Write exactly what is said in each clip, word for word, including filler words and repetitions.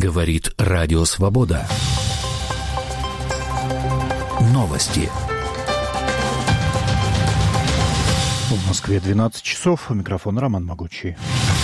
Говорит Радио Свобода. Новости. В Москве двенадцать часов. У микрофона Роман Могучий.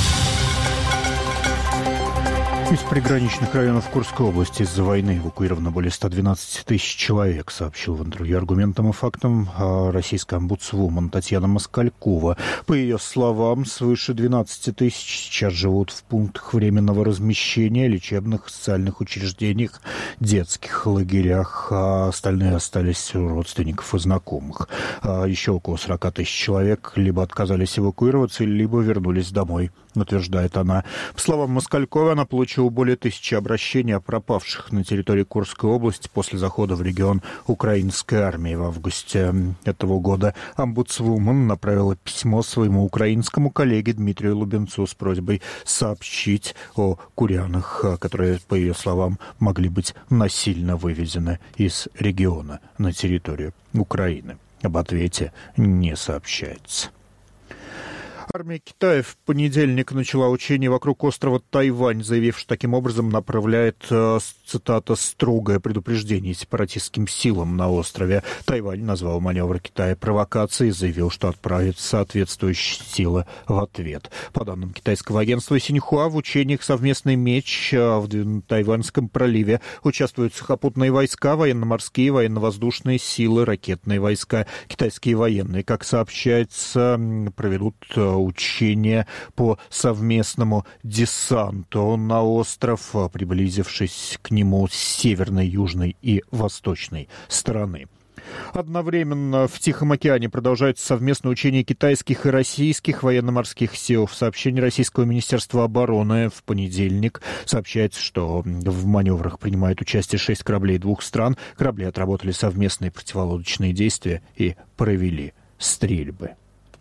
Из приграничных районов Курской области из-за войны эвакуировано более ста двенадцати тысяч человек, сообщил в интервью «Аргументам и фактам» российская омбудсвумен Татьяна Москалькова. По ее словам, свыше двенадцати тысяч сейчас живут в пунктах временного размещения, лечебных, социальных учреждениях, детских лагерях, а остальные остались у родственников и знакомых. Еще около сорока тысяч человек либо отказались эвакуироваться, либо вернулись домой, утверждает она. По словам Москальковой, она получила более тысячи обращений о пропавших на территории Курской области после захода в регион украинской армии в августе этого года. Омбудсвумен направила письмо своему украинскому коллеге Дмитрию Лубенцу с просьбой сообщить о курянах, которые, по ее словам, могли быть насильно вывезены из региона на территорию Украины. Об ответе не сообщается. Армия Китая в понедельник начала учения вокруг острова Тайвань, заявив, что таким образом направляет, цитата, «строгое предупреждение сепаратистским силам на острове». Тайвань назвал маневр Китая провокацией и заявил, что отправит соответствующие силы в ответ. По данным китайского агентства Синьхуа, в учениях «Совместный меч» в Тайваньском проливе участвуют сухопутные войска, военно-морские, военно-воздушные силы, ракетные войска. Китайские военные, как сообщается, проведут учения по совместному десанту на остров, приблизившись к нему с северной, южной и восточной стороны. Одновременно в Тихом океане продолжаются совместные учения китайских и российских военно-морских сил. В сообщении Российского министерства обороны в понедельник сообщается, что в маневрах принимают участие шесть кораблей двух стран. Корабли отработали совместные противолодочные действия и провели стрельбы.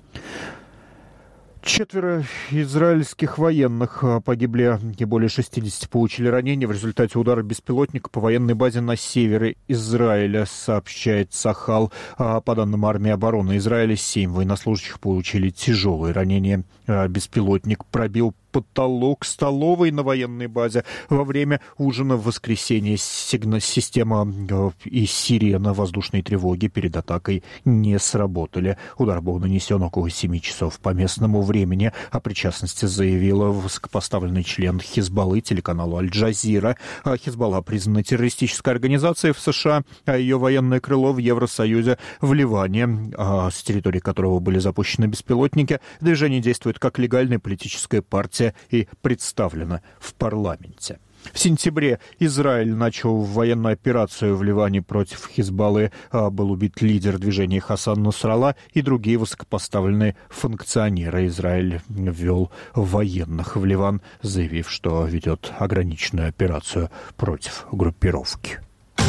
Четверо израильских военных погибли и более шестидесяти получили ранения в результате удара беспилотника по военной базе на севере Израиля, сообщает Сахал. По данным армии обороны Израиля, семь военнослужащих получили тяжелые ранения. Беспилотник пробил потолок столовой на военной базе во время ужина в воскресенье. Система и сирена воздушной тревоги перед атакой не сработали. Удар был нанесен около семи часов по местному времени. О причастности заявила высокопоставленный член Хизбаллы телеканалу Аль-Джазира. Хизбалла признана террористической организацией в США, а ее военное крыло в Евросоюзе в Ливане, с территории которого были запущены беспилотники. Движение действует как легальная политическая партия и представлена в парламенте. В сентябре Израиль начал военную операцию в Ливане против Хизбаллы. Был убит лидер движения Хасан Насралла и другие высокопоставленные функционеры. Израиль ввел военных в Ливан, заявив, что ведет ограниченную операцию против группировки.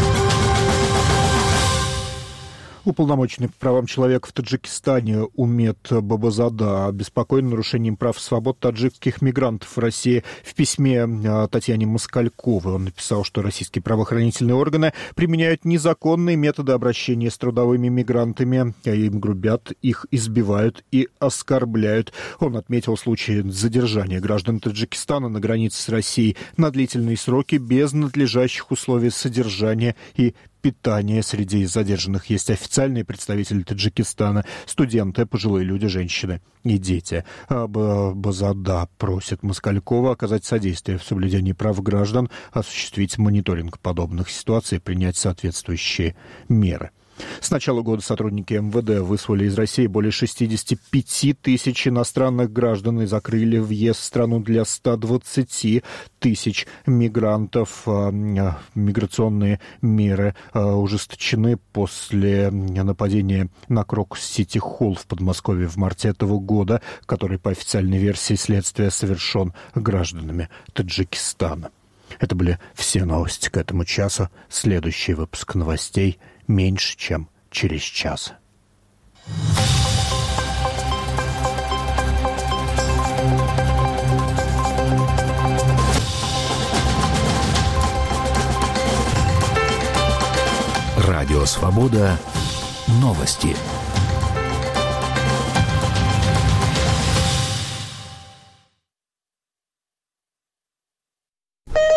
Уполномоченный по правам человека в Таджикистане Умет Бабазада обеспокоен нарушением прав и свобод таджикских мигрантов в России. В письме Татьяне Москальковой он написал, что российские правоохранительные органы применяют незаконные методы обращения с трудовыми мигрантами, им грубят, их избивают и оскорбляют. Он отметил случаи задержания граждан Таджикистана на границе с Россией на длительные сроки без надлежащих условий содержания и питания. Среди задержанных есть официальные представители Таджикистана, студенты, пожилые люди, женщины и дети. Базада просит Москалькова оказать содействие в соблюдении прав граждан, осуществить мониторинг подобных ситуаций и принять соответствующие меры. С начала года сотрудники эм вэ дэ выслали из России более шестидесяти пяти тысяч иностранных граждан и закрыли въезд в страну для ста двадцати тысяч мигрантов. Миграционные меры ужесточены после нападения на Крокус-Сити Холл в Подмосковье в марте этого года, который, по официальной версии следствия, совершен гражданами Таджикистана. Это были все новости к этому часу. Следующий выпуск новостей меньше, чем через час. Радио «Свобода». Новости.